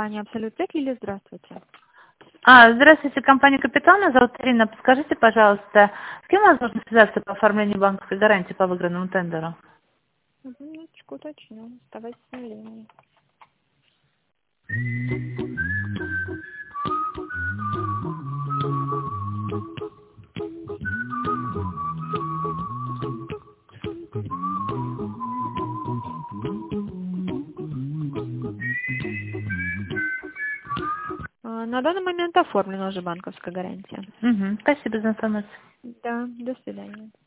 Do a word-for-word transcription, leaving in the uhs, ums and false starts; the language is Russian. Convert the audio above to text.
компания Абсолют Тек. Лилия, здравствуйте. А, здравствуйте, компания «Капитал». Меня зовут Ирина. Подскажите, пожалуйста, с кем вас нужно связаться по оформлению банковской гарантии по выигранному тендеру? Угу, минуточку уточню. Оставайтесь на линии. А, На данный момент оформлена уже банковская гарантия. Угу. Спасибо за информацию. Да, до свидания.